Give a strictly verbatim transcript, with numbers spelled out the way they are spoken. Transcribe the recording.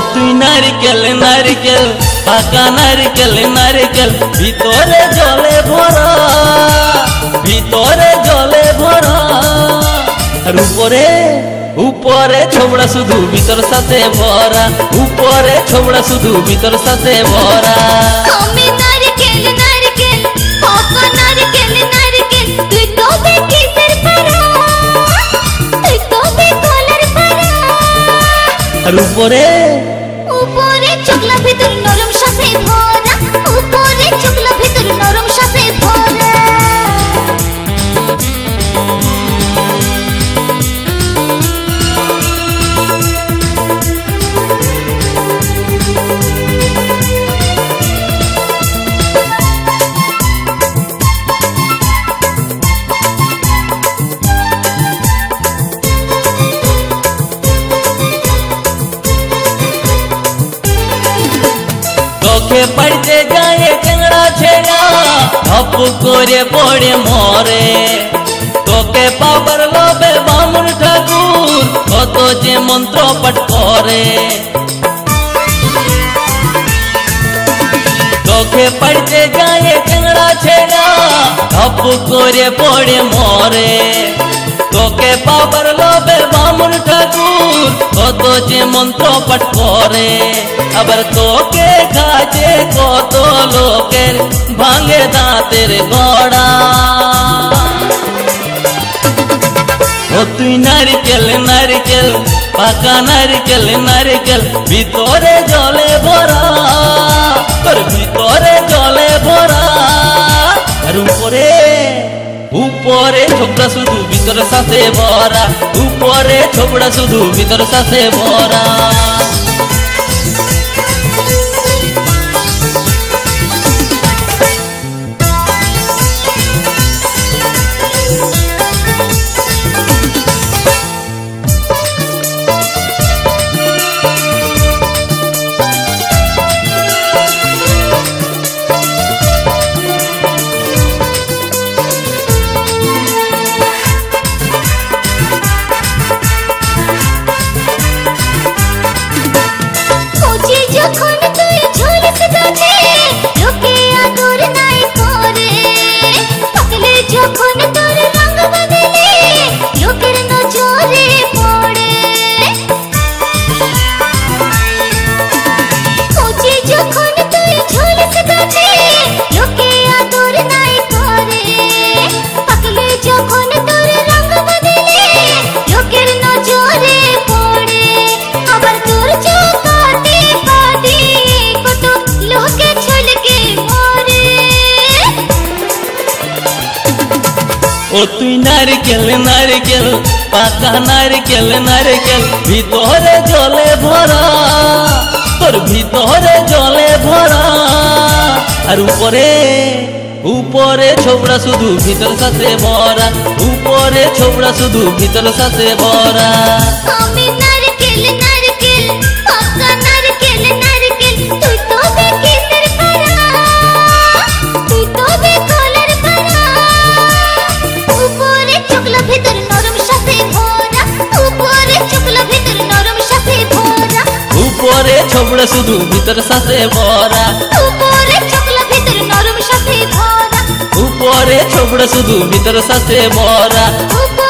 তুই নারকেল নারকেল পাকা নারকেল নারকেল ভিতরে জলে ভরা ভিতরে জলে ভরা আর উপরে উপরে ছোবড়া শুধু ভিতর সাথে ভরা উপরে ছোবড়া শুধু ভিতর সাথে ভরা আমি নারকেল নারকেল পাকা নারকেল নারকেল তুই তো কিসের পারা তুই তো কলার পারা আর উপরে উপরে চোখলা ভিতর নরম সাথে ভরা উপরে চোখলা ভিতর নরম সাথে ভরা তোকে পড়তে যায় টেংরা ছেড়া ধপ করে পড়ে মরে তোকে পাবার লোভে বামুন ঠাকুর কত যে মন্ত্র পাঠ করে তোকে পড়তে যায় টেংরা ছেড়া ধপ করে পড়ে মরে তোকে পাবার লোভে বামুন ঠাকুর কত যে মন্ত্র পাঠ করে আবার তোকে কাজে কত লোকের ভাঙে দাঁতের গড়া ও তুই নারকেল নারকেল পাকা নারকেল নারকেল ভিতরে জলে ভরা তোর ভিতরে জলে ভরা আর উপরে উপরে ছোবড়া শুধু ভিতর সাথে ভরা উপরে ছোবড়া শুধু ভিতর সাথে ভরা যখন তুই ঝলস গাছে লোকে আদর নাই করে পাকলে যখন তোর রঙ বদলে লোকের নজরে পড়ে কোচি যখন তুই ঝলস গাছে লোকে আদর নাই করে পাকলে যখন তোর রঙ বদলে লোকের নজরে পড়ে আবার তোর চোখ ও তুই নারকেল নারকেল পাকা নারকেল নারকেল ভিতরে জলে ভরা তোর ভিতরে জলে ভরা আর উপরে উপরে ছোবড়া শুধু ভিতর সাথে ভরা উপরে ছোবড়া শুধু ভিতর সাথে ভরা আমি নারকেল নারকেল পাকা নারকেল নারকেল তুই তো কিসের পারা তুই তো কলার পারা উপরে চোখলা ভিতর নরম সাথে ভরা উপরে চোখলা ভিতর নরম সাথে ভরা উপরে ছোবড়া শুধু ভিতর সাথে ভরা উপরে চোখলা ভিতর নরম সাথে ভরা উপরে ছোবড়া শুধু ভিতর সাথে ভরা উপরে